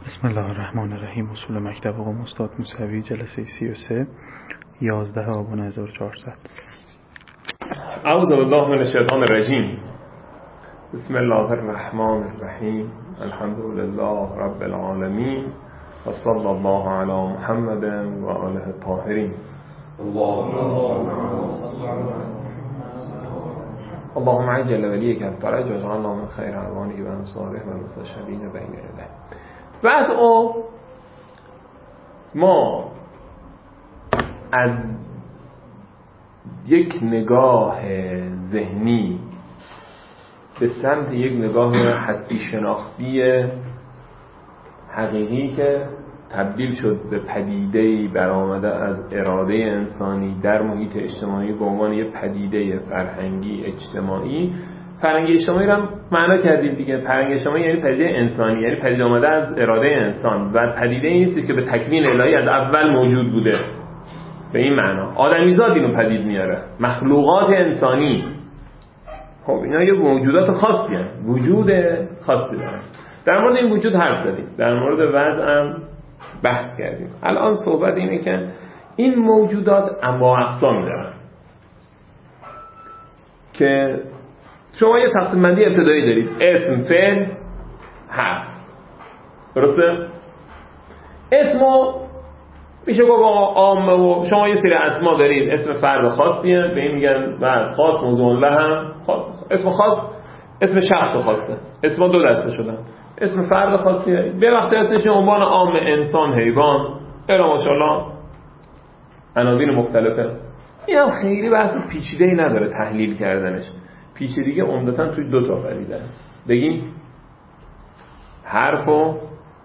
بسم الله الرحمن الرحیم. اصول مکتب قم استاد موسوی، جلسه 33 11 آبان 1400. اعوذ بالله من الشیطان الرجیم. بسم الله الرحمن الرحیم. الحمد لله رب العالمین و صلی الله علی محمد و آله الطاهرین. اللهم عجل ولیک الفرج واجعلنا من خیر اعوانه و انصاره و المستشهدین بین یدیه. ما از یک نگاه ذهنی به سمت یک نگاه هستی شناختی حقیقی که تبدیل شد به پدیده‌ای برآمده از اراده انسانی در محیط اجتماعی به عنوان یک پدیده فرهنگی اجتماعی. فرهنگی اجتماعی رو هم معنا کردیم دیگه. فرهنگی اجتماعی یعنی پدیده انسانی، یعنی پدیده آمده از اراده انسان و پدیده این نیست که به تکوین الهی از اول موجود بوده. به این معنا آدمیزاد اینو پدید میاره، مخلوقات انسانی. خب اینا یه موجودات خاصی هستند، وجود خاصی دارن. در مورد این وجود حرف زدیم، در مورد وضع هم بحث کردیم. الان صحبت اینه که این موجودات انواع اقسامی دارن که شما یه تقسیم بندی ابتدایی دارید: اسم، فعل، حرف. درسته؟ اسمو میشه گفت عامه و شما یه سری اسما دارید. اسم فرد خاصیه، به این میگن بعض خاص، موضوع له هم خاص. اسم خاص اسم شخص خاصه. اسما دو دسته شدن. اسم فرد خاصیه، به وقتی هستش عنوان عام، انسان، حیوان، الی ماشاءالله عناوین مختلفه. اینا خیلی بحث پیچیده‌ای نداره تحلیل کردنش. پیچیدگی عمدتاً توی دو تا پدیده بگیم: حرف و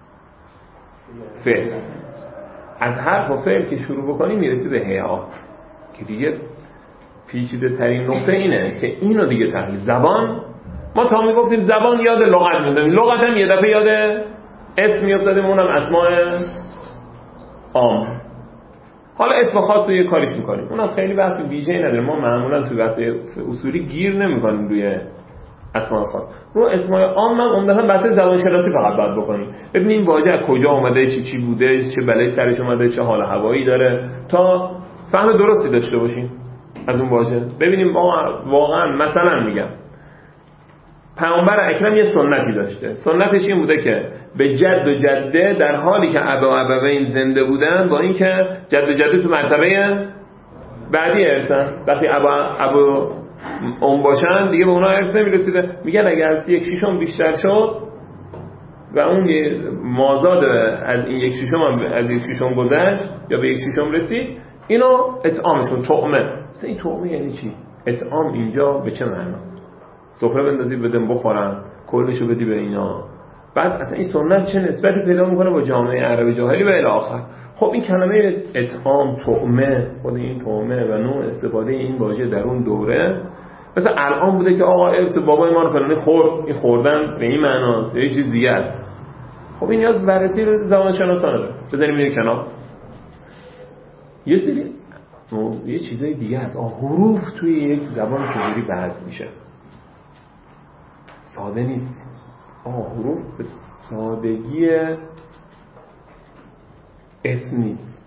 فعل. از حرف و فعل که شروع بکنیم میرسی به هیئات که دیگه پیچیده ترین نقطه اینه که اینو دیگه تحلیل. زبان، ما تا میگفتیم زبان یاد لغت میافتادیم، لغت هم یه دفعه یاد اسم میافتادیم، اونم اسماء عام. حالا اسم خاص رو یه کاریش میکنیم، اونم خیلی بحث ویژه‌ای نداره. ما معمولا توی بحث اصولی گیر نمیکنیم روی اسماء خاص. رو اسماء عام هم عمدتاً بحث زبان شناسی فقط باید بکنیم، ببینیم واژه از کجا اومده، چی بوده، چه بلایی سرش اومده، چه حال هوایی داره، تا فهم درستی داشته باشیم از اون واژه. ببینیم واقعا مثلا میگم پیامبر اکرم یه سنتی داشته. سنتش این بوده که به جد و جده در حالی که ابوین زنده بودن، با این که جد و جده تو مرتبه بعدی ارثن، وقتی ابو اون باشن دیگه به اونا ارث نمیرسیده، میگن اگر از 1/6 بیشتر شد و اون مازاد از این 1/6 هم از 1/6 گذشت یا به 1/6 رسید، اینو اطعامشون طعمه. مثلا این طعمه یعنی چی؟ اطعام اینجا به چه معناست؟ سفره بندازی بدن بخورن، کلشو بدی به اینا. بعد اصلا این سنت چه نسبتی پیدا میکنه با جامعه عرب جاهلی و الی آخر. خب این کلمه اطعام، طعمه، خود این طعمه و نوع استفاده این واژه در اون دوره مثلا الان بوده که آقا ارث بابای ما رو فلانی خورد، این خوردن به این معناست یا یه چیز دیگه است. خب این نیاز بررسی زبان شناسانه داره. بذاریم اینو کنار. یه چیزای دیگه هست. حروف توی یک زبان چجوری بحث میشه؟ ساده نیست. حروف به سادگی اسم نیست.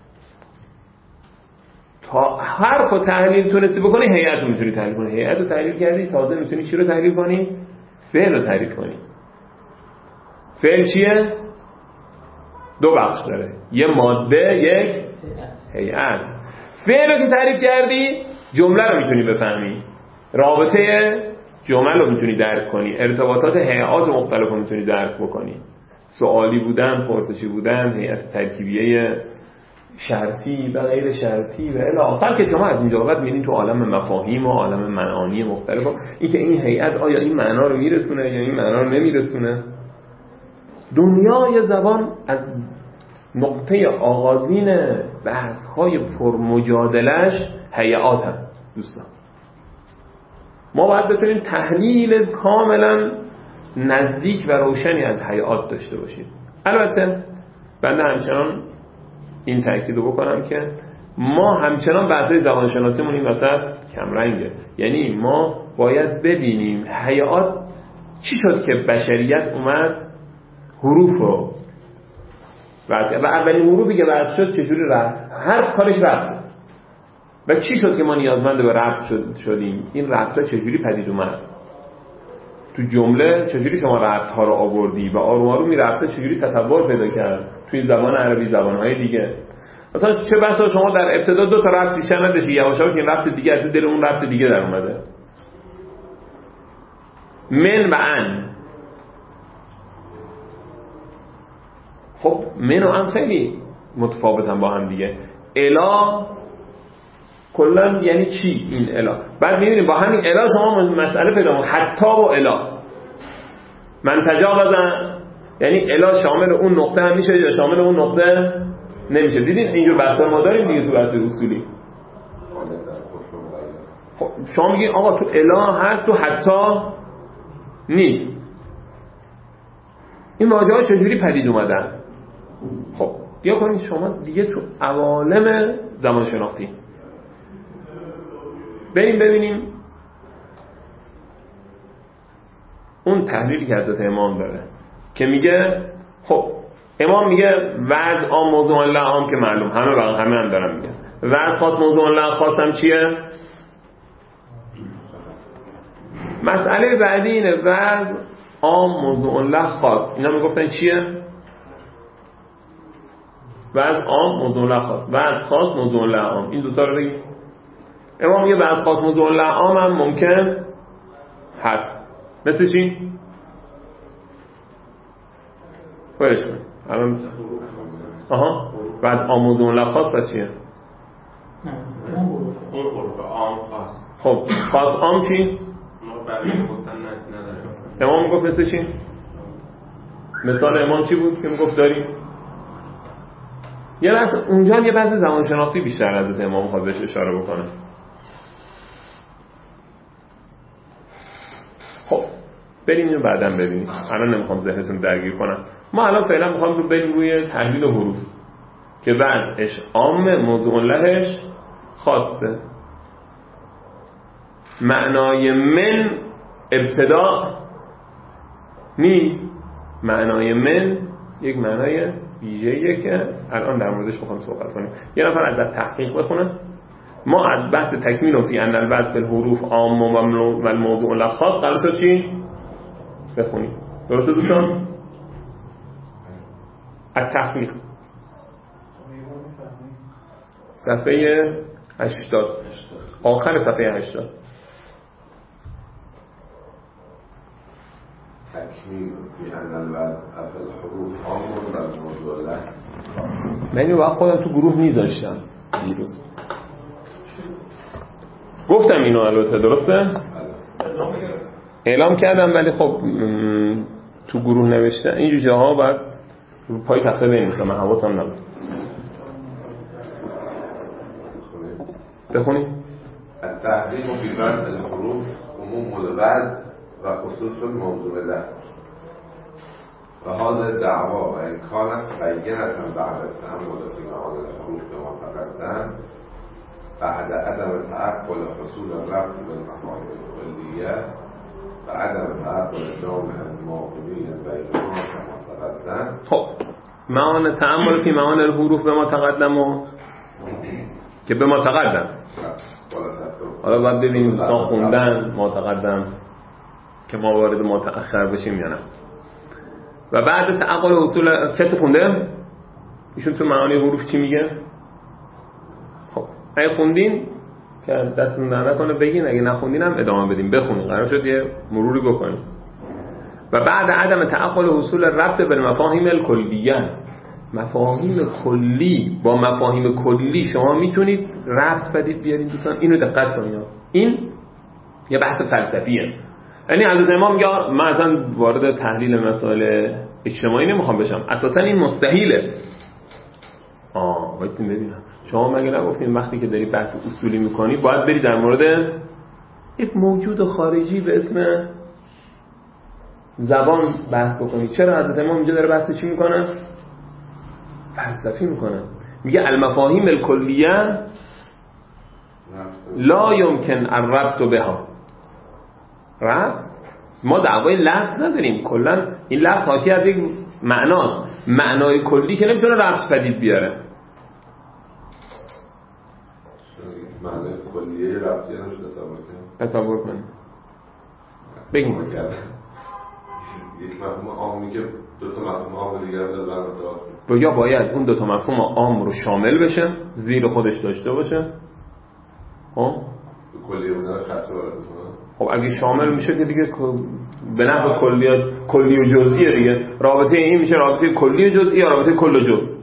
تا حرف رو تحلیل تونستی بکنی، هیئت رو میتونی تحلیل کنی. هیئت رو تحلیل کردی، تازه میتونی چی رو تحلیل کنی؟ فعل رو تعریف کنی. فعل چیه؟ دو بخش داره، یه ماده، یک هیئت. فعل رو که تعریف کردی، جمله رو میتونی بفهمی، رابطه جمل رو میتونی درک کنی، ارتباطات هیئات مختلف رو میتونی درک بکنی، سوالی بودن، پرسشی بودن، هیئت ترکیبیه شرطی و غیر شرطی و الی آخر که شما از اینجا بعد میرین تو عالم مفاهیم و عالم معانی مختلف. این که این هیئت آیا این معنا رو میرسونه یا این معنا رو نمیرسونه. دنیای زبان از نقطه آغازین بحث‌های پرمجادله‌اش هیئات هم دوستان. ما باید بتونیم تحلیل کاملا نزدیک و روشنی از هیئات داشته باشیم. البته بنده همچنان این تأکید رو بکنم که ما همچنان بحث‌های زبانشناسیمون این وسط کم رنگه. یعنی ما باید ببینیم هیئات چی شد که بشریت اومد حروف رو وضع و اولین حروفی که وضع شد چجوری رفت؟ هر کارش رفت. و چی شد که ما نیازمند به ربط شدیم؟ این ربط‌ها چجوری پدید اومد؟ تو جمله چجوری شما ربط‌ها رو آوردی و آروم آروم این ربط‌ها چجوری تطور پیدا کرد توی زبان عربی، زبان‌های دیگه؟ مثلا چه بسا شما در ابتدا دو تا ربط بیشتر نداشتی، یواش یواش این ربط دیگه از دل اون ربط دیگه در اومده. من و ان. خب من و ان خیلی متفاوتن با هم دیگه. الا کلا یعنی چی این الا؟ بعد می‌بینیم با همین الا شما مسئله پیدا می‌کنید. حتی و الا من تجاوزن یعنی الا شامل اون نقطه هم میشه یا شامل اون نقطه نمیشه. دیدین اینجور بحثا ما داریم دیگه تو بحث اصولی. خب شما میگین آقا تو الا هست تو حتی نیست. این واژه‌ها چجوری پدید اومدن؟ خب بیا کنید شما دیگه تو عوالم زمان شناختی بریم ببینیم اون تحلیلی که حضرت امام داره که میگه خب امام میگه وضع عام موضوع الله عام که معلوم همه هم دارن میگن وضع خاص موضوع الله خاص هم چیه؟ مسئله بعدی اینه وضع عام موضوع الله خاص اینا میگفتن چیه؟ وضع عام موضوع الله خاص وضع خاص موضوع الله عام این دوتا رو بگیم. امام میگه وضع خاص موضوع الله عام هم ممکن هست. مثل چی؟ خودش کنید الان وضع عام موضوع الله خاص پس چیه؟ اون حروف عام خاص. خب خاص عام چی؟ امام میگفت مثل چی؟ مثال امام چی بود که میگفت داریم؟ یه لحظه اونجا یه بحث زمان شناختی بیشتر از امام میخواد بهش اشاره بکنه. خب بریم اینو بعداً ببینیم. الان نمیخوام ذهنتون درگیر کنم. ما الان فعلا میخوام رو بریم روی تحلیل حروف که بعدش عام موضوع لهش خاصه. معنای من ابتدا نیست. معنای من یک معنای ویژه‌ایه که الان در موردش میخوام صحبت کنیم. یه نفر از تحقیق بخونه. ما از بحث تکمیل فی ان الوضع بالحروف عام و الموضوع له خاص قرار شد چی؟ بخونیم. درسته دوستان؟ التحقیق صفحه 80 آخر صفحه 80 تکمیل فی ان الوضع بالحروف عام و الموضوع له. من اینو وقت خودم تو گروه میذاشتم دیروز گفتم اینو البته درسته؟ اعلام کردم ولی خب تو گروه نوشتم اینجور جاها باید رو پای تخته بنویسم من حواسم نبود. بخونیم التحقیق فی وضع الحروف عموم الوضع و خصوص الموضوع له و هذا دعوا و ان كانت بینة بعد التأمل فی معانی الحروف بما تقدم بعد عدم تعقل حصول الربط بالمفاهیم الکلیه و عدم تعقل جامع المعقولی بینهما كما تقدم. خب معانی تأمل فی معانی الحروف بما تقدم و که بما تقدم حالا باید ببینیم دوستان خوندن ما تقدم که ما وارد ما تأخر بشیم یا نه. و بعد تعقل اصول کسی خونده؟ ایشون تو معانی حروف چی میگه؟ خب اگه خوندین که دستتون در نکنه بگین، اگه نخوندین هم ادامه بدیم. بخونین قرار شد یه مروری بکنیم. و بعد عدم تعقل اصول ربط بالمفاهیم الکلیه مفاهیم کلی با مفاهیم کلی شما میتونید ربط بدید بیارید دوستان. اینو دقت کنید. این یه بحث فلسفیه. یعنی حضرت امام میگه من اصلا وارد تحلیل مسائل اجتماعی نمیخوام بشم، اساسا این مستحیله. وایسین ببینم شما مگه نگفتین وقتی که داری بحث اصولی میکنی باید بری در مورد یک موجود خارجی به اسم زبان بحث بکنی؟ چرا حضرت امام اینجا داره بحث چی میکنه؟ فلسفی میکنه. میگه المفاهیم الکلیه لا یمکن الربط بها. ربط ما دعوای لفظ نداریم، کلا این لفظ حاکی از یک معناست. معنای کلی که نمیتونه ربط پدید بیاره. معنای کلیه ربطی نمیشه تصور کنیم. بگیم یک مفهوم عامی که دو تا مفهوم عام دیگه رو داره، یا باید اون دو تا مفهوم عام رو شامل بشه، زیر خودش داشته باشه. خب کلیه بودنش خطر وارد میکنه. خب اگه شامل میشه که دیگه به نحو کلی و جزئیه دیگه. رابطه این میشه رابطه کلی و جزئی یا رابطه کل و جز.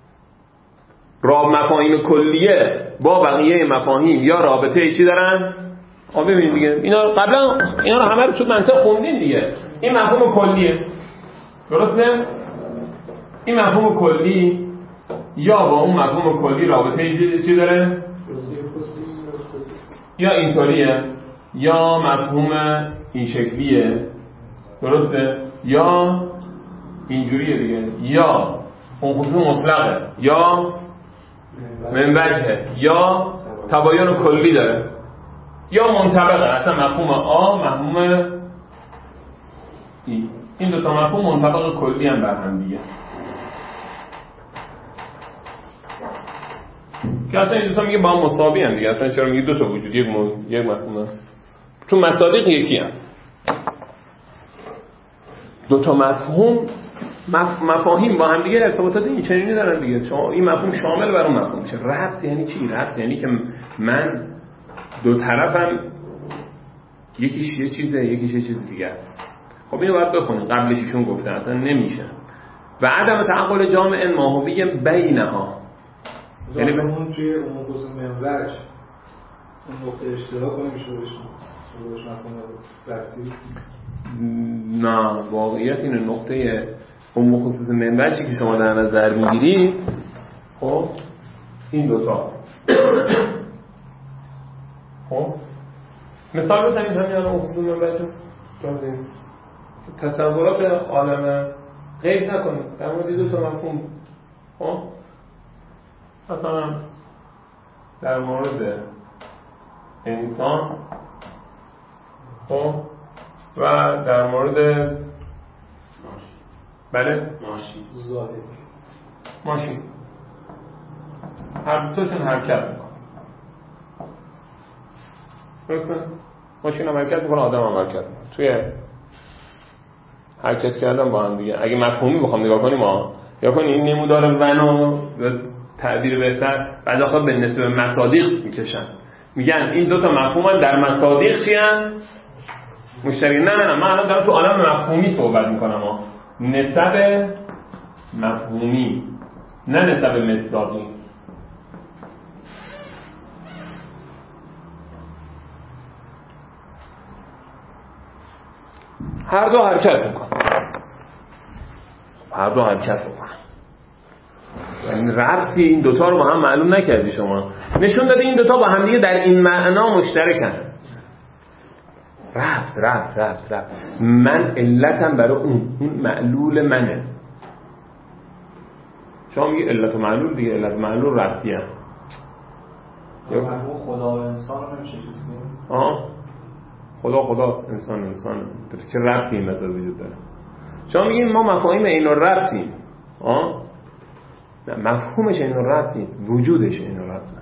مفاهیم کلیه با بقیه مفاهیم یا رابطه چی دارن؟ ببینید دیگه اینا قبلا اینا رو همه رو تو منطق خوندین دیگه. این مفهوم کلیه، درسته؟ این مفهوم کلی یا با اون مفهوم کلی رابطه چی داره؟ یا اینطوریه یا مفهوم این شکلیه، درسته؟ یا اینجوریه دیگه، یا اون خصوص مطلقه یا منبجه یا تباین کلی داره یا منطبقه. اصلا مفهوم آ مفهوم ای، این دو تا مفهوم منطبق کلی هم بر هم دیگه. که اصلا این دو تا میگه با هم مساوی هم دیگه. اصلا چرا میگه دو تا وجود یک مفهوم هست؟ چون مصادیق یکی هم. دو تا مفهوم مفاهیم با هم دیگه ارتباطات این چنینی دارن دیگه. شما این مفهوم شامل بر اون مفهوم میشه. ربط یعنی چی؟ ربط یعنی که من دو طرفم یکیش یه چیزه یکیش یه چیز دیگه است. خب اینو باید بخونیم. قبلش ایشون گفته اصلا نمیشه. و عدم تعقل جامع ماهوی بینها، یعنی اون توی اون قسم منبج اون نقطه اشتراک نمیشه بهش مفهوم ربطی. نه واقعیت اینه نقطه اون خصوص منبجی که شما در نظر میگیرید خب این دوتا. خب مثال بزنید همین الان خصوص منبج رو تصورات عالم غیب نکنید در مورد دو تا مفهوم. خب مثلا در مورد انسان خب و در مورد بله ماشین هر دوتاشون حرکت میکنه، درسته؟ ماشین هم حرکت میکنه، آدم هم حرکت میکنه. توی حرکت کردن با هم دیگه اگه مفهومی بخوام نگاه کنیم یا کنیم این نمودار ونو به تعبیر بهتر بعد آخر به نسبت مصادیق میکشن، میگن این دوتا مفهوم در مصادیق چی هن؟ مشترک. نه من الان دارم تو عالم مفهومی صحبت میکنم نسب مفهومی نه نسب مصداقی. هر دو حرکت میکنن، هر دو حرکت میکنن. یعنی ربطی این دوتا رو با هم معلوم نکردی شما، نشون داده این دوتا با هم دیگه در این معنا مشترکن. ربط من علتم برای اون معلول منه. شما میگه علت و معلول دیگه، علت و معلول ربطی هم. یا خدا و انسان رو نمیشه چیز کنیم. خداست، انسان چه ربطی این مثلا وجود داره؟ شما میگین ما مفاهیم عین الربطیم. نه مفهومش عین الربط نیست، وجودش عین الربطه.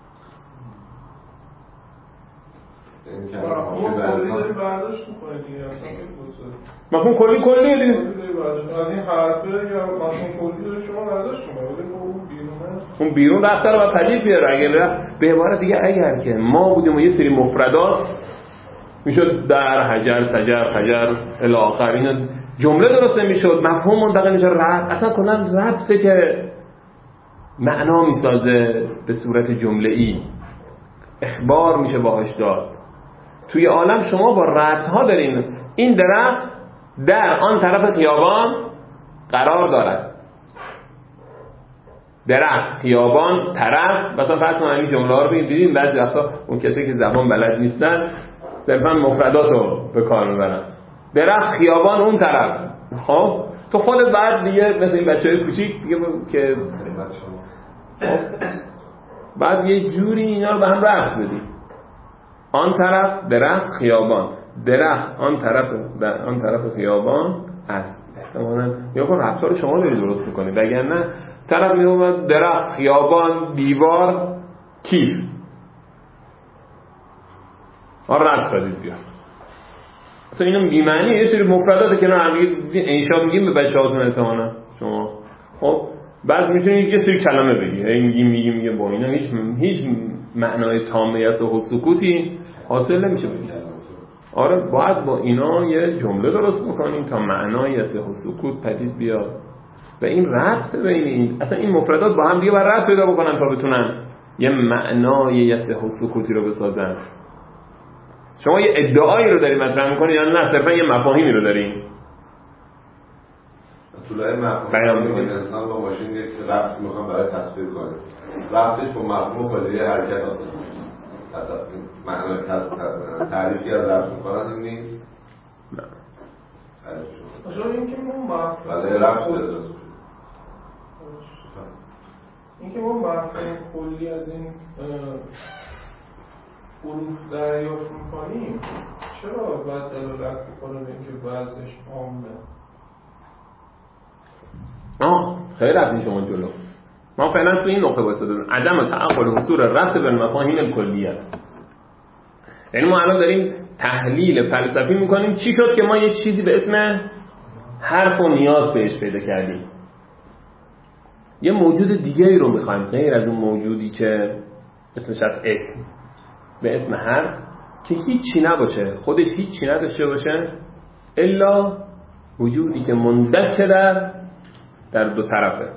مفهوم کلیه دیگه. از این حرفه یا مفهوم کلی رو شما برداشت کنید، اون بیرون رفته رو باید پدید بیاره. اگر به عبارت دیگه اگر که ما بودیم و یه سری مفردات میشد در حجر سجر خجر الی آخر اینا جمله درسته میشد، مفهوم منتقل میشه، ربط اصلا کنن ربطه که معنا میسازه به صورت جمله ای، اخبار میشه باهاش داد. توی عالم شما با ربط ها دارین. این درخت در آن طرف خیابان قرار دارد. درخت، خیابان، طرف. مثلا فرض کنید این جمله ها رو دیدین بعضی وقتا اون کسی که زبان بلد نیستن صرفا مفردات رو به کار میبرن. درخت، خیابان، اون طرف. خب تو خودت بعد دیگه مثل این بچه‌های کوچیک دیگه که بعد یه جوری اینا رو به هم ربط بدی. آن طرف درخت، خیابان. درخت آن طرف خیابان است. یا کن رفتار شما داری درست میکنی، وگرنه طرف میومد درخت، خیابان، دیوار، کیف رد کردید بیا. اصلا اینم بی‌معنیه، یه سری مفردات که نه انشا میگیم به بچه‌هاتون امتحانا شما. خب بعد میتونید یه سری کلمه بگی، میگیم با اینا هیچ معنای تامه است و سکوتی حاصل نمیشه بگید. آره باید با اینا یه جمله درست بکنیم تا معنای است و سکوت پدید بیاد و این ربط بین این اصلا این مفردات با هم دیگه باید ربط پیدا بکنن تا بتونن یه معنای یسه و سکوتی رو بسازن. شما یه ادعایی رو دارید مطرح میکنید یا نه صرفا یه مفاهیمی رو دارید؟ طولای مفهوم انسان با ماشین یک ربط میخوام برای تصویر کنه، ربطش با مفهوم کلیه حرکت اصلا معنای تعریفی از ربط میکنن این نیست؟ نه اصلا این که ما برای ربط داره این که ما مفهوم کلی از این حروف دریافت میکنیم چرا باید دلالت بکنه به اینکه وزنش عامه؟ خیلی رفتیم شما جلو. ما فعلا تو این نقطه واسه داریم عدم تعقل حصول ربط به مفاهیم الکلیه. یعنی ما الان داریم تحلیل فلسفی میکنیم چی شد که ما یه چیزی به اسم حرف و نیاز بهش پیدا کردیم، یه موجود دیگه‌ای رو میخوایم غیر از اون موجودی که اسمش از اسم به اسم حرف که هیچی نباشه، خودش هیچی نداشته باشه الا وجودی که مندک در دو طرفه.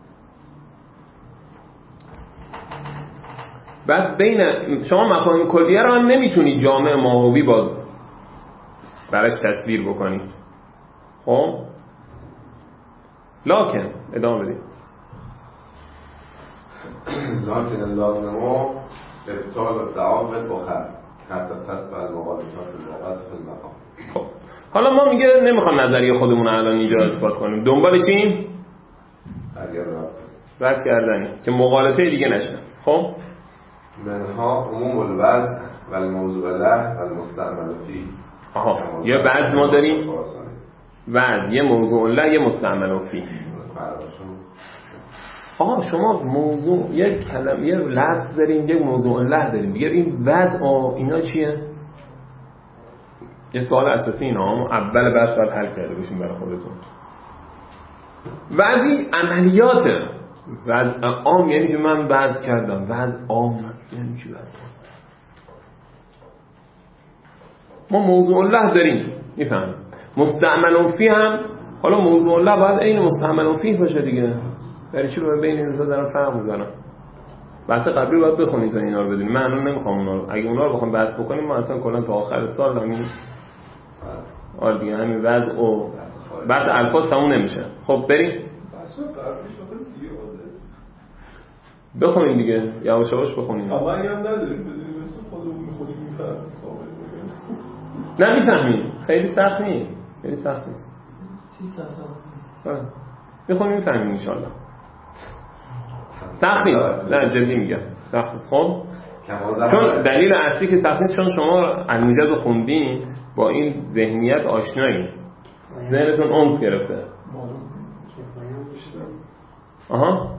بعد بین شما مفاهیم کلیه رو هم نمیتونی جامع ماهوی باز براش تصویر بکنی. خب لکن ادامه بدید. لکن لازمه ابطال تعامل بخر حتی تصفیه مقالطات لغت فی المقام. خب حالا ما میگه نمیخوام نظریه خودمون الان اینجا اثبات کنیم، دنبال چیم؟ اگر رد کردنی که مغالطه دیگه نشه. خب منها عموم الوضع و الموضوع له و المستعمل فیه. یه بعد ما داریم وضع، یه موضوع له، یه مستعمل فیه. شما موضوع یه کلمه یه لفظ داریم، یه موضوع له داریم دیگه. این وضع اینا چیه؟ یه سوال اساسی اینا اول بحث باید حل کرده باشیم برای خودتون. وضعی عملیاته. وضع عام یعنی که من وضع کردم، وضع عام یعنی چی وضع؟ ما موضوع له داریم میفهمیم. مستعمل فیه هم حالا موضوع له باید عین مستعمل فیه باشه دیگه. برای چی رو بین این دو دارم فرق می‌ذارم؟ بحث قبلی باید بخونید تا اینا رو بدونید. من الان نمیخوام اونا رو، اگه اونا رو بخوام بحث بکنیم ما اصلا کلا تا آخر سال همین دیگه همین وضع و بحث الفاظ تموم نمیشه. خب بریم بخونیم دیگه، یواش یواش بخونیم. اما اگه هم نداریم بدونیم مثل خودمون میخونیم میفهمیم. نه میفهمیم، خیلی سخت نیست، خیلی سخت نیست. 30 صفحه میخونیم میفهمیم انشالله. سخت نیست، نه جدی میگم سخت نیست. خب چون دلیل اصلی که سخت نیست چون شما الموجز رو خوندین، با این ذهنیت آشنایی، ذهنتون انس گرفته. آها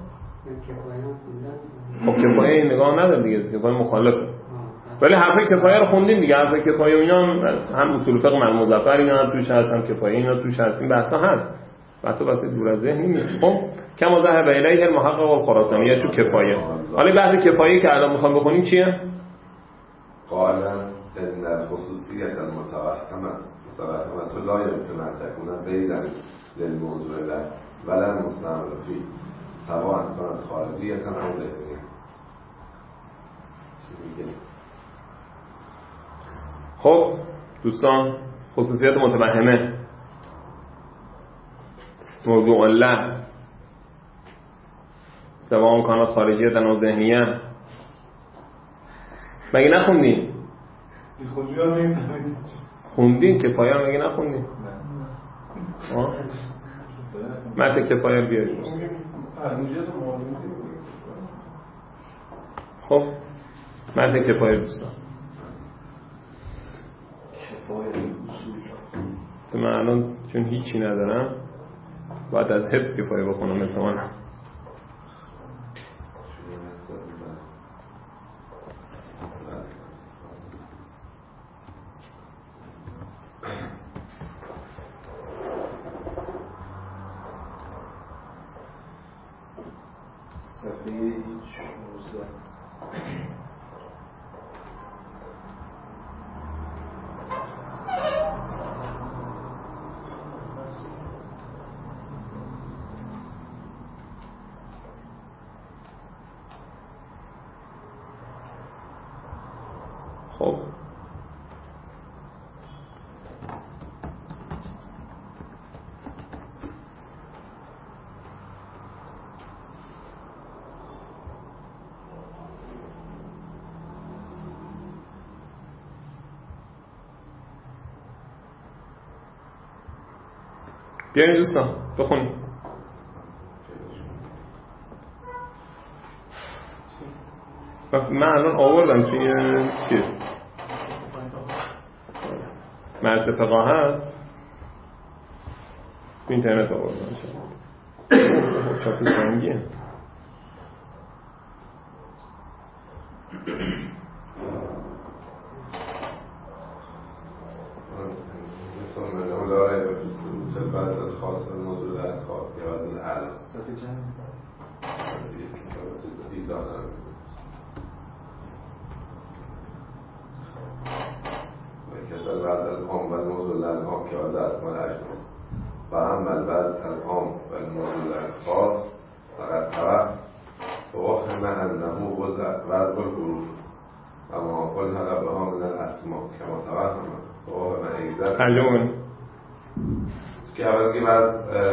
خب کفایه این نگاه نداره دیگه، کفایه مخالفه. ولی حرف کفایه رو خوندیم دیگه. حرف کفایه و اینا هم اصول فقه من مظفر اینا هم توش هست، هم کفایه اینا توش هست. این بحثا هست، بحث دور از ذهن نیست. خب کما ذهب الیه المحقق الخراسانی تو کفایه. حالا بحث کفایه که الان میخوام بخونیم چیه؟ قائلا ان خصوصیت المتوهمه لا يمكن ان تكون بعيدا للموضوع له ولا مستعمل فيه سواء كانت خارجيه او داخليه. خب دوستان خصوصیت متوهمه موضوع له سواء كانت خارجيه او ذهنیه مگه نخوندین؟ خوندین کفایه رو مگه نخوندین؟ متن کفایه رو بیارید. خب متن کفایه دوستان من الان چون هیچی ندارم باید از حفظ کفایه بخونم مثل من. خب بیایید دوستان بخونیم. من الان آوردم توی چیز مرز فقاهت تو اینترنت آوردم. چاپ سنگیه. و اما البعض العام و الموضوع الخاص فقط طرف فواخر من انه وضع الحروف و ما کل حقبه ها من الاسماء کما توهم فواخر من ایزد ترجمه که اول که بعد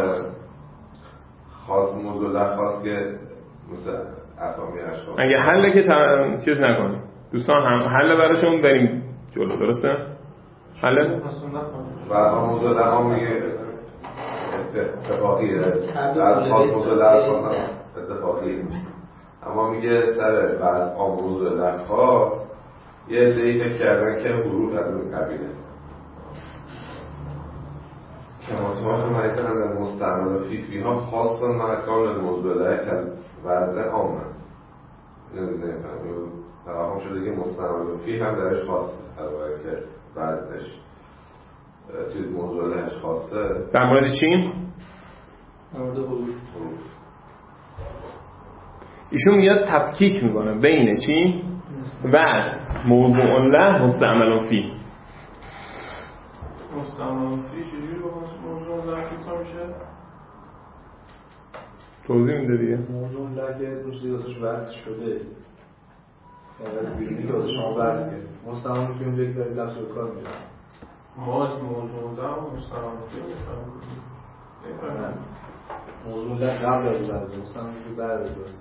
خاص موضوع خاص که مثل اسامی اشخاص اگه حله که چیز نکنیم دوستان، هم حله براشون بریم جلو. درسته؟ حله؟ بعد ها موضوع العام میگه اتفاقیه، از خاص موضوع اتفاقیه، اما میگه سر بعض موضوع خاص یه عده‌ای فکر کردن که حروف از اون قبیله که مطمئن مایتن در مستعمل و فیفی ها خاصا مکان الموضوع که وضع عامه تفاهم شده که مستعمل و فی هم درش خاصه البته که وضعش چیز موضوعش خاصه. در مورد چی؟ در مورد حروف. ایشون میاد تفکیک میکنه بین چی؟ و موضوع له مستعمل فی. مستعمل فی چجوری با موضوع له فکر میشه؟ توضیح میده دیگه. موضوع له که روشی واسش وصل شده، یعنی بیرونی که واسه شما وصل کرد. مستعمل فی اونجایی که داری لفظ رو کار میشه. ما از موضوع له و مستعمل فی موضوع له قبل از وصل، مستعمل فی بعد از وصل.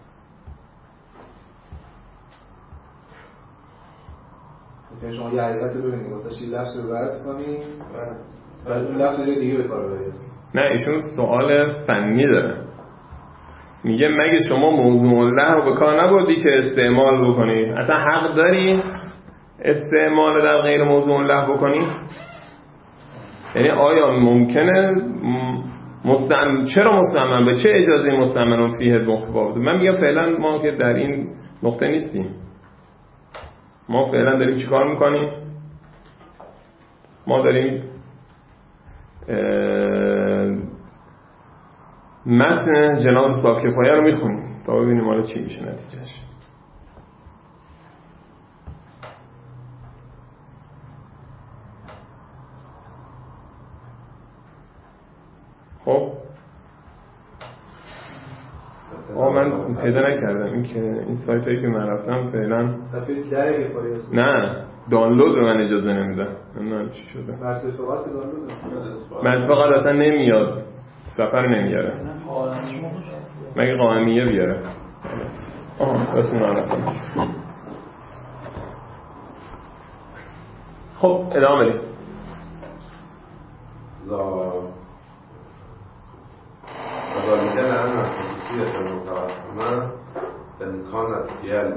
که شما یه حقیقت رو ببینید واسه چی لفظ رو وصل کنید بعد اون لفظ رو دیگه به کار ببرید. نه ایشون سوال فنی داره، میگه مگه شما موضوع له رو به کار نبردی که استعمال بکنی؟ اصلا حق داری استعمال در غیر موضوع له بکنی؟ یعنی آیا ممکنه چرا مستعمل به چه اجازه مستعمل فیه مخفا بوده؟ من میگم فعلا ما که در این نقطه نیستیم، ما فعلا داریم چی کار میکنیم؟ ما داریم متن جناب صاحب کفایه رو میخونیم تا ببینیم حالا چی میشه نتیجهش. خب من پیدا نکردم این که این سایت هایی که من رفتم فعلا صفحه در کفایه است. نه دانلود به من اجازه نمیدن. نمیدونم چی شده. مرصفقات دانلود مرصفقات اصلا نمیاد، سفر نمیاره، مگه قائمیه بیاره. اسم نرفتم. خب ادامه بدیم. وذلك لأن خصوصية المتوهمة إن كانت هي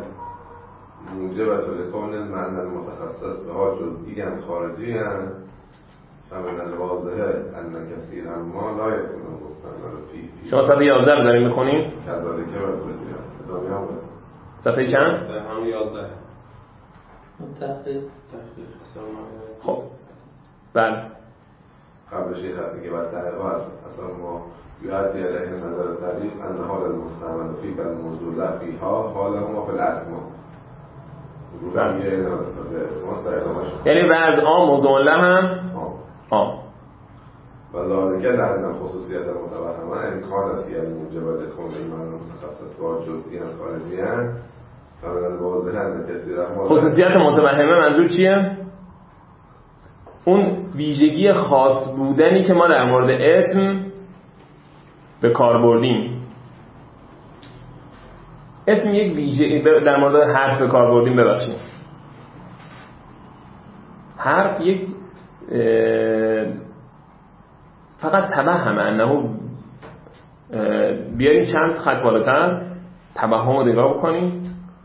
موجبة لكون المعنى المتخصص بها جزئيا خارجيا فمن الواضح ان کثیرا ما لا یکون مستعمل فیه. شما صفحه 11 رو داریم می‌خونید؟ کذالک ادامه هم هست. صفحه چند؟ همون 11. تحقیق خب بله قبلش یه خط میگه بعد تحقیق هست اصلا ما یعدی علیه نظر تعریف ان حال المستعمل فی بل موضوع له فیها حال ما فی الاسما روزم میگه این اسما سایدامش یعنی بعد آم موضوع له هم آم و ذالک لأن خصوصیت متوهمه امکانت فی الموجب لکون ایمان متخصص با جزئی خارجی فمن الواضح ان کثیرا ما خصوصیت متوهمه منظور چیه؟ اون ویژگی خاص بودنی که ما در مورد اسم به کار بردیم. اسم یک ویژگی در مورد حرف به کار بردیم. ببخشید حرف یک فقط توهم انه بیاریم چند خط بالاتر توهم رو نگاه بکنیم.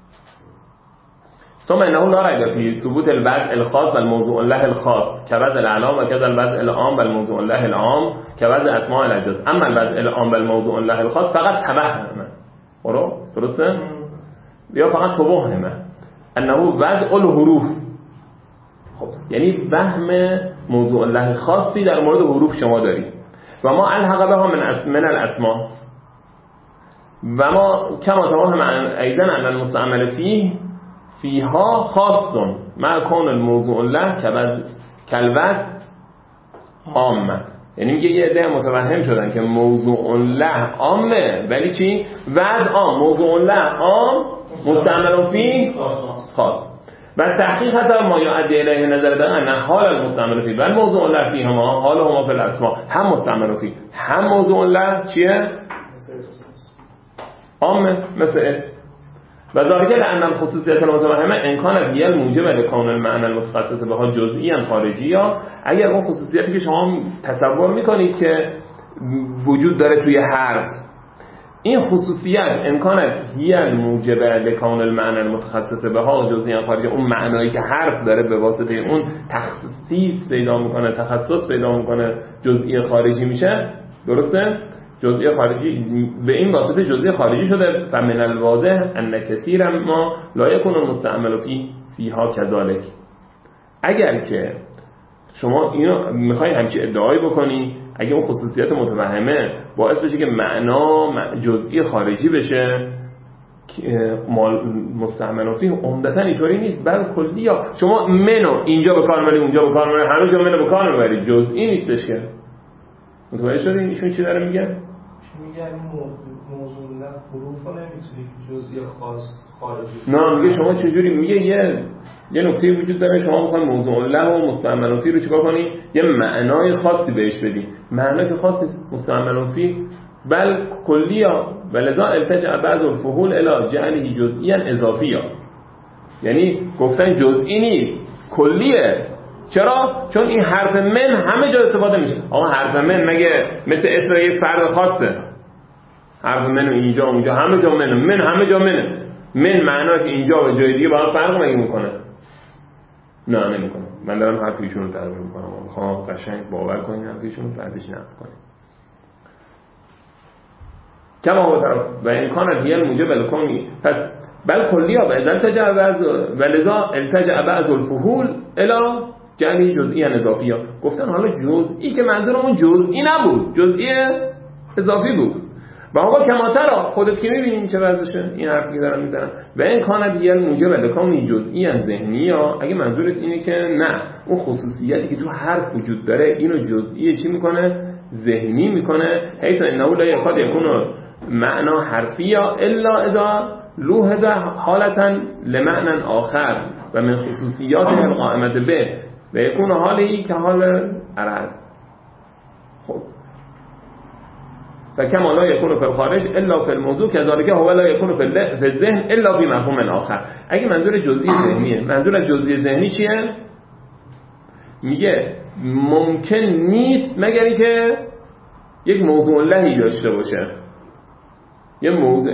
ثم انه لا ريب في ثبوت الوضع الخاص والموضوع له الخاص كوضع الاعلام وكذا الوضع العام والموضوع له العام كوضع اسماء الاجناس. اما الوضع العام والموضوع له الخاص فقط توهمه. درسته؟ یا فقط توهمه انه وضع الحروف. خب یعنی وهم موضوع له خاصی در مورد حروف شما دارید و ما الحق بها من الاسماء و ما کما توهم ایضا ان المستعمل فیها خاص مع کون الموضوع له کالوضع عامه. یعنی میگه یه عده متوهم شدن که موضوع له عامه ولی چی؟ وضع عام. موضوع له عام مستعمل فیه خاص. و تحقیق حتی ما یعدی الیه نظر دارن ان حال المستعمل فیه بل موضوع له فیه ما حال هما فی الاسماء هم مستعمل فیه هم موضوع له چیه؟ عامه مثل اسم. و ذالک لأن الخصوصیت المتوهمه امکان بیل موجب لکون المعنی المتخصص بها جزئی خارجی. یا اگر اون خصوصیتی که شما تصور میکنید که وجود داره توی حرف، این خصوصیت امکانت بیل موجب لکون المعنی المتخصص بها جزئی خارجی، اون معنایی که حرف داره به واسطه اون تخصیص پیدا میکنه، تخصص پیدا میکنه، جزئی خارجی میشه. درسته؟ جزئی خارجی به این واسطه جزئی خارجی شده. فمن الواضح ان کثیرا ما لا یکون المستعمل فیها کذالک. اگر که شما اینو میخوای همچی ادعایی بکنی، اگه اون خصوصیت متوهمه باعث بشه که معنا جزئی خارجی بشه، مستعمل فیه عمدتاً اینطوری نیست بل کلی. یا شما منو اینجا به کار میبری اونجا به کار میبری، همه جا منو به کار میبری، جزئی نیستش که. متوجه شدین ایشون چی داره میگه؟ میگن موضوع نه حروف رو نمیتونی جزئی خاص خارجی. نه میگه شما چجوری، میگه یه نکته وجود داره، شما میخواین موضوع له و مستعمل فیه رو چیکار کنی؟ یه معنای خاصی بهش بدی. معنای که خاصی مستعمل فیه بل کلیه ولذا التجأ بعض الفحول الی جعله جزئیا اضافیا. یعنی گفتن جزئی نیست، کلیه. چرا؟ چون این حرف من همه جا استفاده میشه. آقا حرف من مگه مثل اسم یک فرد خاصه؟ حرف من اینجا اونجا همه جا من همه جا من معناش اینجا و جای دیگه با هم فرق مگه میکنه؟ نه نمیکنه. من دارم حرف ایشون رو ترجمه میکنم، میخوام قشنگ باور کنین حرف ایشون رو بعدش نقد کنین. کما هو طرف و امکان دیل موجب لکونی پس بل کلیه و لذا التجأ بعض الفحول الی جعلی جزئی اضافی. گفتن حالا جزئی که منظورمون جزئی نبود، جزئی اضافی بود. و آقا کماتر خودت که میبینین چه وضعشه این حرفی که دارن میزنن. و این کانت دیگه موجب لکون جزئی ذهنی. یا اگه منظورت اینه که نه اون خصوصیتی که تو حرف وجود داره اینو جزئی چی میکنه؟ ذهنی میکنه. حیث انه لا یکاد یکون معنا حرفی الا اذا لوحظ حالتا لمعنى آخر و من خصوصیات القائمه به و یکون حالی که حال عرض. خب فکما لا یکون فی الخارج الا فی الموضوع کذالک هو لا یکون فی الذهن الا فی مفهوم آخر. اگه منظور جزئی ذهنیه، منظور از جزئی ذهنی چیه؟ میگه ممکن نیست مگر اینکه یک موضوع لهی داشته باشه. یه موضوع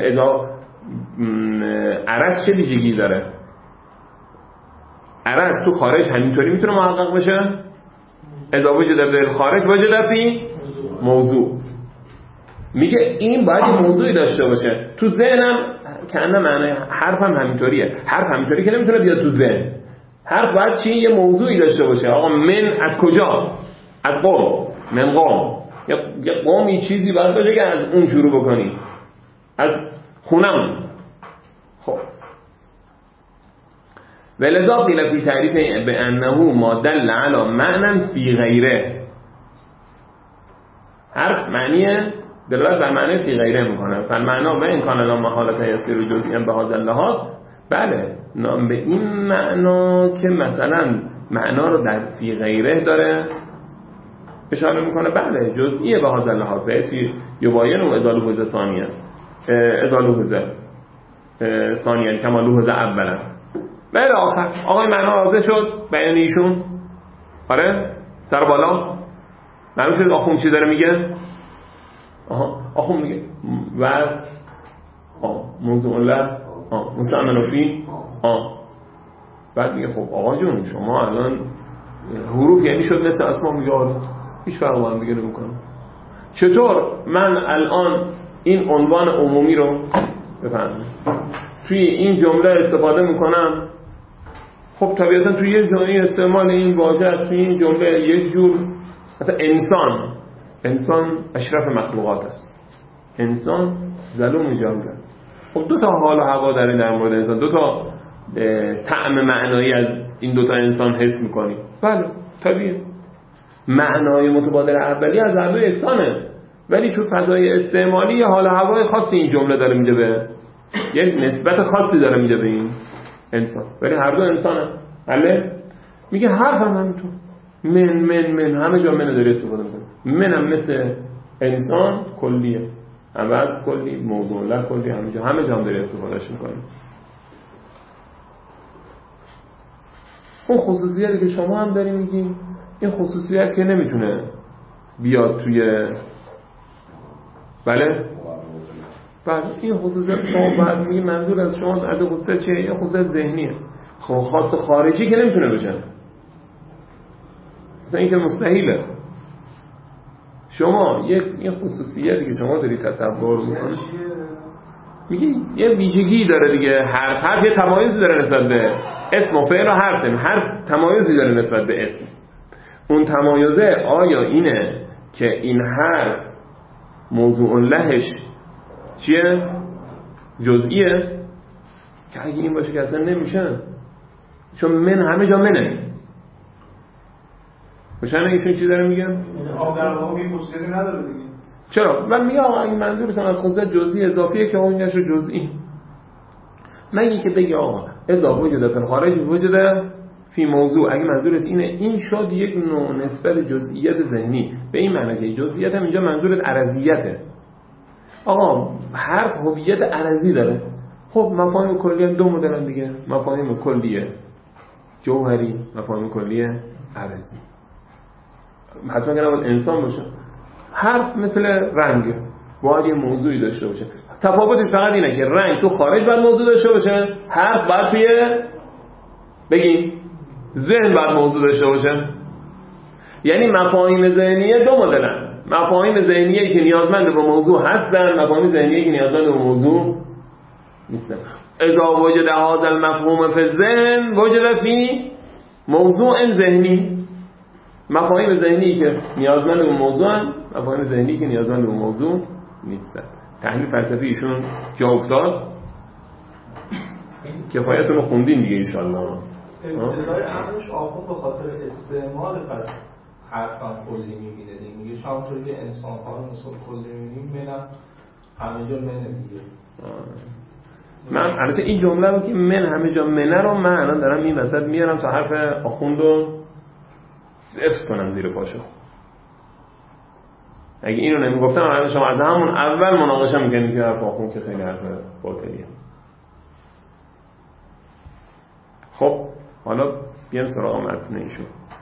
عرض چه ویژگی داره؟ عرض تو خارج همینطوری میتونه محقق بشه؟ اذا وجد فی الخارج وجد فی موضوع. میگه این باید یه موضوعی داشته باشه. تو ذهنم کنه معنی حرفم همینطوریه. حرف همینطوری که نمیتونه بیاد تو ذهن. حرف باید چی؟ یه موضوعی داشته باشه. آقا من از کجا؟ از قوم. من قوم. یه قومی چیزی باید باشه که از اون شروع بکنی. از خونم. خب ولذا قیل فی تعریف بانه ما دل علی معنی فی غیره. حرف معنیه دلالت بر معنی فی غیره میکنه. فالمعنا و این کان لا محاله یسیر جزئی به هذا اللحاظ. بله به این معنا که مثلا معنا رو در فی غیره داره اشاره میکنه. بله جزئیه به هذا اللحاظ فیسی یباین و ازاله حوزه ثانیه ازاله حوزه ثانیه کما لحوزه اولا. بله آخر آقای معنا واضح شد بیان ایشون. آره سر بالا معلوم شد آخوند چی داره میگه. آخوند میگه و موضوع الله مستعمل فی. بعد میگه خب آقا جون شما الان حروف یعنی شد مثل اسما. میگه آره هیچ فرق با هم دیگه نمیکنه. چطور من الان این عنوان عمومی رو بفهمم توی این جمله استفاده میکنم. خب طبیعتا توی یه جایی استعمال این واژه توی این جمله یک جور مثلا انسان اشرف مخلوقات است. انسان ظلوم جاهل است. خب دو تا حال و هوا داره در مورد انسان. دو تا طعم معنایی از این دو تا انسان حس میکنی. بله طبیعیه. معنای متبادر اولی از هر دو یکسانه ولی تو فضای استعمالی یه حال و هوای خاصی این جمله داره میده به یک نسبت خاصی داره میده به این انسان ولی هر دو انسانه. بله میگه حرفم همینطور من همه جا من داره استفاده میکنه. منم مثل انسان کلیه عوض کلی موضوع الله کلی همه جا هم داره استفادهش میکنه. اون خصوصیتی که شما هم داری میگی این خصوصیت که نمیتونه بیاد توی بله این خصوصیت شما بعد میگی منظور از شما از خصوصیت چیه؟ یه خصوصیت ذهنیه. خب خاص خارجی که نمیتونه بشه مثلا این که مستحیله. شما یک خصوصیتی که شما داری تصور میکنی میگی یه ویژگی داره دیگه. حرف یه تمایزی داره نسبت به اسم و فعل و حرف تمایزی داره نسبت به اسم. اون تمایزه آیا اینه که این حرف موضوع لهش چیه؟ جزئیه؟ که اگه این باشه که اصلا نمیشه چون من همه جا منه. باشن ایشون چی داره میگن؟ در واقع این خصوصیتی نداره دیگه. چرا؟ من میگم آقا این منظورتون از خصوصیت جزئی اضافیه که اون نشه جزئی. مگه که بگی آقا اضافه وجود در خارج وجود فی موضوع. اگه منظورت اینه این شد یک نوع نسبت جزئیت ذهنی به این معنی که جزئیت هم اینجا منظورت عرضیته. آقا حرف هویت عرضی داره. خب مفاهیم کلیه دو مدلن دیگه. مفاهیم کلیه جوهری مفاهیم کلیه عرضی. حتما که نباید انسان باشه. حرف مثل رنگ باید یه موضوعی داشته باشه. تفاوتش فقط اینه که رنگ تو خارج باید موضوع داشته باشه. حرف باید توی بگیم ذهن باید موضوع داشته باشه. یعنی مفاهیم ذهنیه دو مدلن. مفاهیم ذهنیه که نیازمند به موضوع هستن. مفاهیم ذهنیه که نیازمند به موضوع نیستن. اذا وجد هذا المفهوم فی الذهن وجد فی موضوع ذهنی. مفاهیم ذهنی که نیازمند به موضوع هستن. مفاهیم ذهنی که نیازمند به موضوع نیستن. تحلیل فلسفی ایشون جا افتاد. کفایتون رو خوندین دیگه انشالله. ابتدای امرش آخوند به خاطر استعمال پس حرفم کلی میبینه دیگه. میگه شما توی انسان ها رو مثل کلی میبینیم منم همه جا منه دیگه. من البته این جمله رو که من همه جا منه رو من الان دارم این وسط میارم تا حرف آخوند رو حفظ کنم زیر پاشو. اگه اینو نمیگفتم الان شما از همون اول مناقشه میکنید که حرف آخوند که خیلی حرف باطلیه. خب حالا بیام سراغ متن ایشون.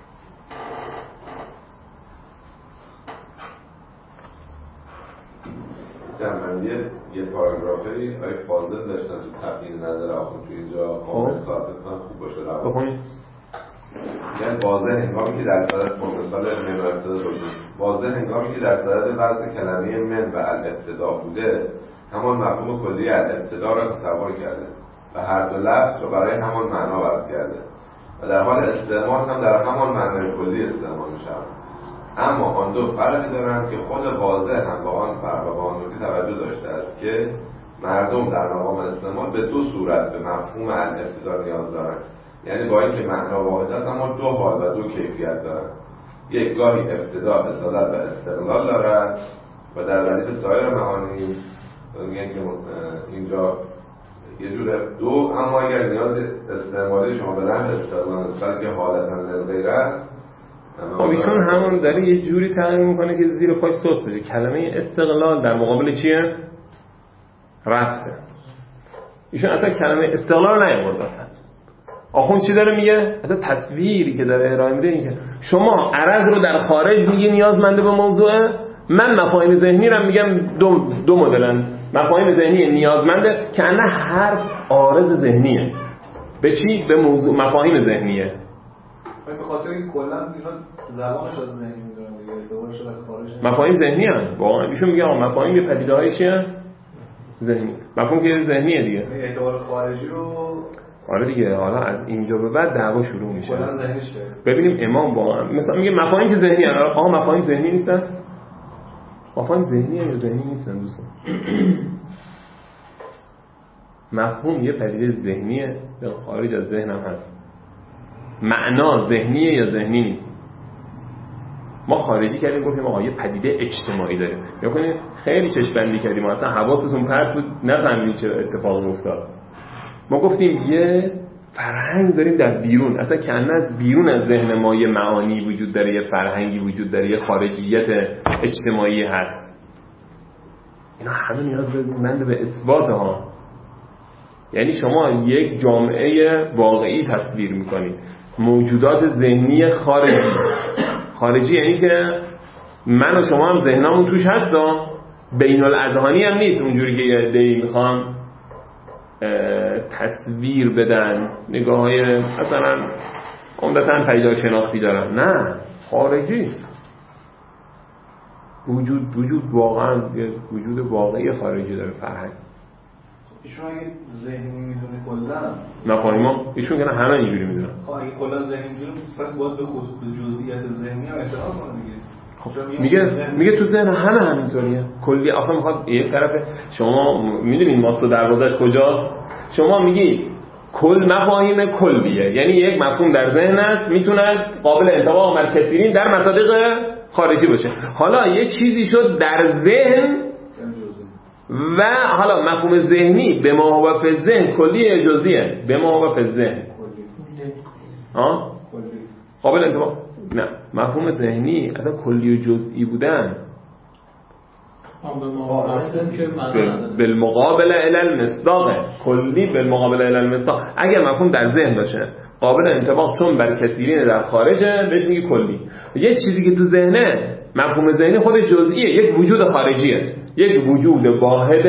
جمعندی یه پاراگرافی آقای فاضل داشتن تو تبیین نظر آخوند تو اینجا قابل ثابت کنم خوب باشه. بخونید. یعنی واضح هنگامی که در صدد مثال من و ابتدا واضح هنگامی که در صدد وضع کلمه من و الابتدا بوده همان مفهوم کلی الابتدا را تصور کرده و هر دو لفظ را برای همان معنا وضع کرده و در حال استعمال هم در همان معنای کلی استعمال می‌شود. اما آن دو فرقی دارند که خود واضح هم با آن فرق و با آن نکته توجه داشته است که مردم در مقام استعمال به دو صورت به مفهوم الابتدا نیاز دارند، یعنی با اینکه معنا واحد است اما دو حال و دو کیفیت دارند. یک گاهی ابتدا اصالت و استقلال دارد و در ردیف سایر معانی میگن که اینجا یه جور دو، اما اگر نیاز استعمالی شما به نحو استقلال نسبت که حالتا للغیر است خب ایشون همون داره یه جوری تغییر میکنه که زیر پاش سوس بشه. کلمه استقلال در مقابل چیه؟ ربطه. ایشون اصلا کلمه استقلال رو نیاورد. اصلا آخوند چی داره میگه؟ اصلا تصویری که داره ارائه میده اینه که شما عرض رو در خارج میگه نیازمنده به موضوعه، من مفاهیم ذهنی رو میگم دو مدلن. مفاهیم ذهنی نیازمنده که انه حرف عارض ذهنیه. به چی؟ به موضوع. مفاهیم ذهنیه به خاطر اینکه کلا اینا زبانش از ذهنی میدونن دیگه، اعتبارش در خارج مفاهیم ذهنی هست. واقعا ایشون میگه آقا مفاهیم پدیده‌های چیه؟ ذهنی. مفهوم که ذهنیه دیگه. اعتبار خارجی رو آره دیگه. حالا از اینجا به بعد دعوا شروع میشه. کلا ذهنیش کرد. ببینیم امام واقعا مثلا میگه مفاهیم که ذهنی هست. آقا مفاهیم ذهنی نیستن؟ مفاهیم ذهنیه یا ذهنی نیستن دوستان؟ مفهوم یه پدیده ذهنیه یا خارج از ذهن هم هست. معنا ذهنیه یا ذهنی نیست. ما خارجی کردیم گفتیم آقا یه پدیده اجتماعی داره. ببینید خیلی چشم‌بندی کردیم، ما اصلا حواستون پرت بود نفهمید چه اتفاقی افتاد. ما گفتیم یه فرهنگ داریم در بیرون، اصلا کنه بیرون از ذهن ما یه معانی وجود داره، یه فرهنگی وجود داره، یه خارجیت اجتماعی هست. اینا همه نیاز به اثبات ها. یعنی شما یک جامعه واقعی تصویر میکنید، موجودات ذهنی خارجی یعنی که من و شما هم ذهنمون توش هست، بین الاذهانی هم نیست اونجوری که یه عده‌ای میخوان تصویر بدن، نگاه های مثلا عمدتاً پیدا شناختی دارن. نه، خارجی وجود واقعا وجود واقعی خارجی داره فرهنگ. ایشون اگه ذهنی میدونه کلا مفاهیم ایشون که همه اینجوری میدونن. خب اگه کلا ذهنی میدونه پس باید به خصوص جزئیات ذهنی هم اعتراف کنه دیگه. میگه تو ذهن همه همینطوریه کلی. آخه میخواد یک طرف شما میدونین ماسو دروازش کجاست؟ شما میگی کل مفاهیم کلیه، یعنی یک مفهوم در ذهن است میتونه قابل انطباق بر کثیرین در مصادیق خارجی باشه. حالا یه چیزی شد در ذهن و حالا مفهوم ذهنی به موافق ذهن کلیه جزئیه. به موافق ذهن قابل انطباق. نه، مفهوم ذهنی اصلا کلی و جزئی بودن بالمقابل الی المصداق. کلی بالمقابل الی المصداق. اگر مفهوم در ذهن باشه قابل انطباق چون بر کثیرین در خارجه بهش میگه کلی. یه چیزی که تو ذهنه مفهوم ذهنی خودش جزئیه، یک وجود خارجیه، یک وجود واحد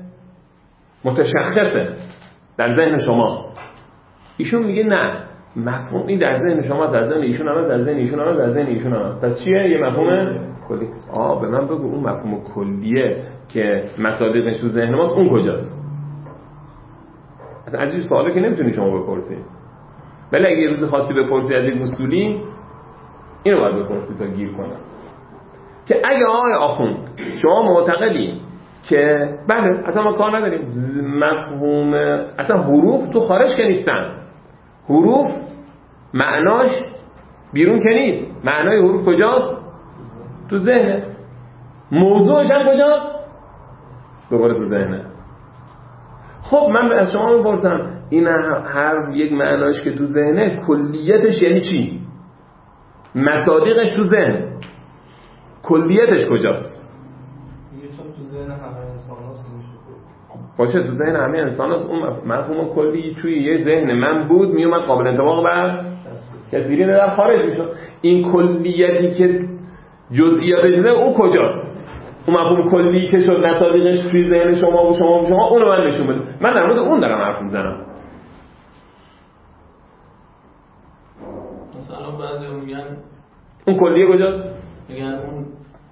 متشخصه در ذهن شما. ایشون میگه نه، مفهومی در ذهن شما، در ذهن ایشون هم، در ذهن ایشون هم، در ذهن ایشون هم. پس چیه؟ یه مفهوم کلی. به من بگو اون مفهوم کلیه که مصادیقش تو ذهن ماست اون کجاست؟ اصلا از این سوالی که نمیتونی شما بپرسید، ولی اگه یه روز خاصی بپرسی از یک اصولی اینو باید بپرسی تا گیر کنم که اگه آقای آخوند شما معتقدی که بله اصلا ما کار نداریم مفهوم اصلا حروف تو خارج که نیستن، حروف معناش بیرون که نیست، معنای حروف کجاست؟ تو ذهنه. موضوعش هم کجاست؟ دوباره تو ذهنه. خب من از شما میپرسم این هر یک معناش که تو ذهنه کلیتش یعنی چی؟ مصادیقش تو ذهن، کلیتش کجاست؟ میگه چون تو ذهن همه انسان هست میشه باشه، تو ذهن همه انسان هست. اون مفهوم کلی توی یه ذهن من بود میومد قابل انطباق بر کثیرین در خارج میشد. این کلیتی که جزئیاتش ده اون کجاست؟ اون مفهوم کلی که شد مصادیقش توی ذهن شما و شما اونو من نشون بده. من در مورد اون دارم حرف میزنم. مثلا میگن اون کلیه کجاست؟ میگن اون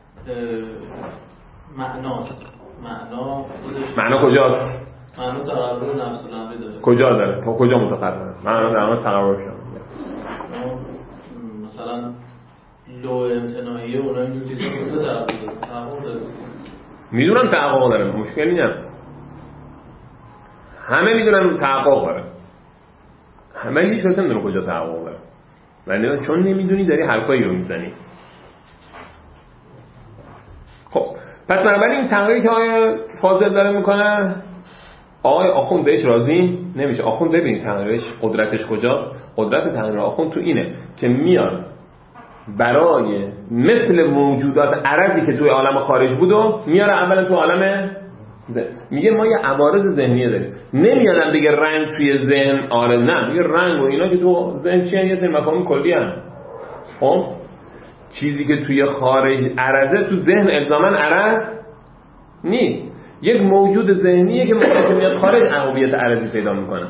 معنا کجاست؟ معنا تقرر نفس الامر داره. کجا داره؟ تا کجا متقرره؟ معنا در مورد تقرر شده. مثلا لو امتناعیه اونها اینجور چیزا کجا تقرر داره؟ میدونم تحقق داره، مشکلی نه. همه میدونن تحقق داره. همه هیچ کس نمیدونه کجا تحقق داره. ولی چون نمیدونی داری حرفایی رو میزنی. خب پس بنابراین این تقریری که آقای فاضل داره میکنه، آقای آخوند بهش راضی نمیشه. آخوند ببینید تقریرش قدرتش کجاست. قدرت تقریر آخوند تو اینه که میاد برای مثل موجودات عرضی که توی عالم خارج بود و میاره اولا تو عالم میگه ما یه عوارض ذهنیه داریم. نمیادم بگه رنگ توی ذهن آره، نه میگه رنگ و اینا که تو ذهن چیه، یه سری مفاهیم کلی هست. خب چیزی که توی خارج عرضه تو ذهن الزاماً عرض نیست. یک موجود ذهنیه که موقعی که میاد خارج هویت عرضی پیدا میکنه.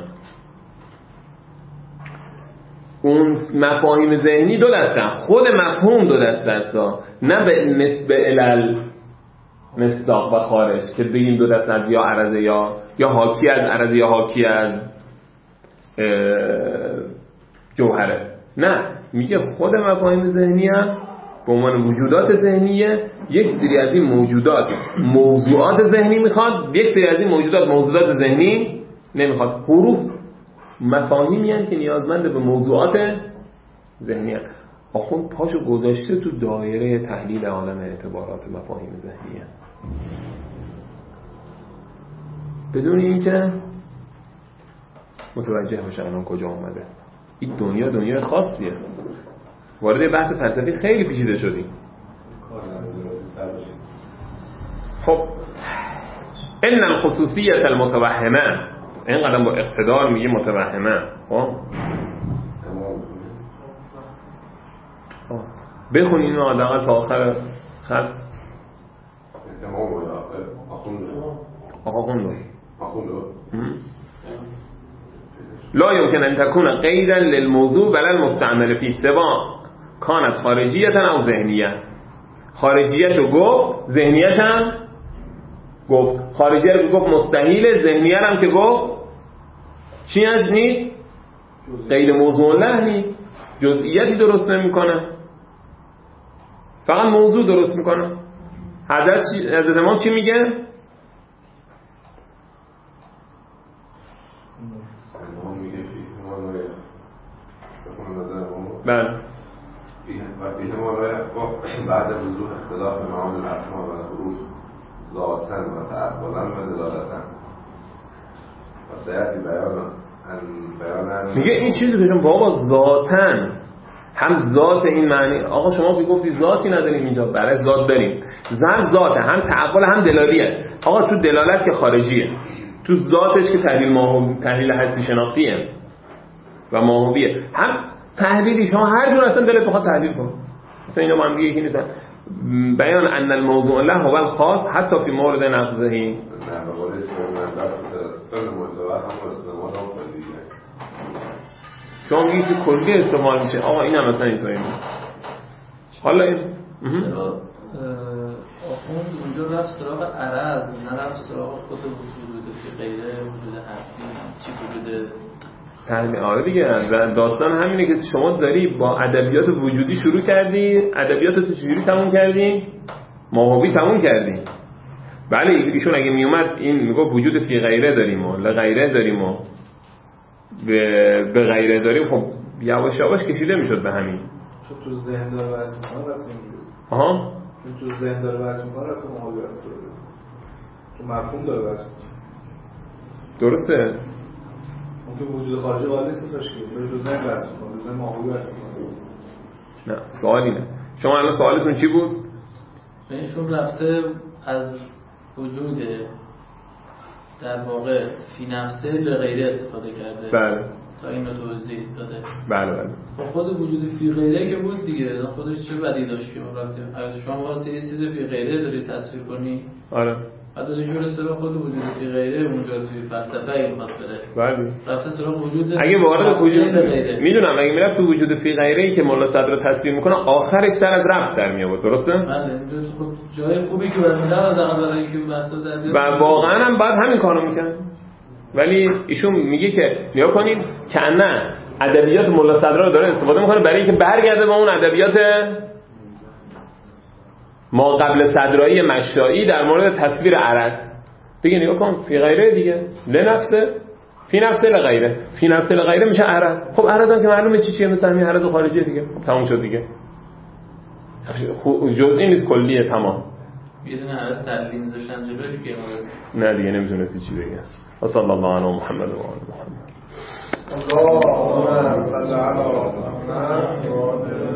اون مفاهیم ذهنی دو دستن، خود مفهوم دو دسته است، نه به علل مصداق و خارج که بگیم دو دسته است، یا عرضه یا حاکی از عرضه یا حاکی از جوهره. نه، میگه خود مفاهیم ذهنی هم به عنوان وجودات ذهنیه. یک سری از این موجودات موضوعات ذهنی میخواد، یک سری از این موجودات ذهنی نمیخواد. حروف مفاهیمی هستند که نیازمند به موضوعات ذهنی هستند. آخوند پاشو گذاشته تو دایره تحلیل عالم اعتبارات مفاهیم ذهنیه، بدون اینکه متوجه بشه الان کجا اومده. این دنیا خاصیه. وارد بحث فلسفی خیلی پیچیده شدیم. خب ان الخصوصیت المتوهمه، این قدم با اقتدار میگه متوهمه. خب بخون اینو حداقل تا آخر خط. آخوندو لا يمكن ان تكون قيدا للموضوع ولا المستعمل فيه سواء كانت خارجية او ذهنية. خارجیه‌شو گفت، ذهنیه‌ش هم گفت. خارجیه رو گفت مستحیله، ذهنیه هم که گفت چی از نیست؟ غیر موضوع له نیست، جزئیاتی درست نمیکنه، فقط موضوع درست میکنه. حضرت امام چی میگه؟ بله بعد وضوح اختلاف معامل الاسماء و الحروف ذاتاً و تعبداً و دلالتاً و سیأتی بیان میگه این چیزی بگم بابا ذاتاً هم ذات این معنی. آقا شما میگفتی ذاتی نداریم اینجا، برای ذات داریم. ذاته هم تعبد هم دلالیه. آقا تو دلالت که خارجیه، تو ذاتش که تحلیل هستی شناختیه و ماهویه. هم تحلیلی شما هر جور اصلا دلت بخواد تحلیل کن، مثلا اینا با هم دیگه یکی نیستن. بیان ان الموضوع له هو الخاص حتی فی مورد نقضه. شما میگید که کلی استعمال میشه. آقا این هم مثلا اینطوری نیست. حالا این آخوند اونجا رفت سراغ عرض، نه رفت سراغ خود وجود فی غیره، وجود حرفی چی وجود تحلیل. آره دیگه، داستان همینه که شما داری با ادبیات وجودی شروع کردی، ادبیات تو چجوری تموم کردی؟ ماهوی تموم کردی. بله ایشون اگه میومد این میگفت وجود فی غیره داریم و لغیره داریم و به غیره داریم، خب یواش یواش کشیده میشد به همین. چون تو ذهن داره واسه میکنه راست میگه. آها، چون تو ذهن داره واسه میکنه تو ماهوی راست داره، تو مفهوم داره واسه میکنه. درسته. اون که وجود خارجی وارد نیست که تو ذهن واسه میکنه، ذهن ماهوی واسه میکنه. نه سوالی نه. شما الان سوالتون چی بود؟ بهشون رفته از وجود در واقع فی نفسه به غیره استفاده کرده. بله. تا اینو توضیح داده. بله. خود وجود فی غیره که بود دیگه، خودش چه بدی داشت که رفتیم. اگه شما واسه یه چیز فی غیره داری تصویر کنی، آره. بعد از اینجور اصطلاح خود وجود فی غیره اونجا توی فلسفه این خواست بره بله رفته سراغ وجود اگه وارد وجود میدونم اگه میرفت تو وجود فی غیره ای که مولا صدر تصویر میکنه آخرش سر از رفت در میاد درسته؟ بله اینجا خب جای خوبی که برمی‌دن از برای اینکه مسئله در بیاد و واقعا هم بعد همین کارو میکنه. ولی ایشون میگه که نیا کنید که نه ادبیات مولا صدر رو داره استفاده میکنه برای اینکه برگرده با اون ادبیات ما قبل صدرایی مشایی در مورد تصویر عرض. دیگه نگاه کن فی غیره دیگه لنفسه فی نفسه لغیره فی نفسه لغیره میشه عرض. خب عرض هم که معلومه چیه مثلا همین عرض خارجیه دیگه تموم شد دیگه جزئی نیست کلیه تمام. یه دونه عرض تعلیل میذاشتن جلوش که نه دیگه نمیتونستی چی بگم. و صلی الله علی محمد و آل محمد. اللهم صل علی محمد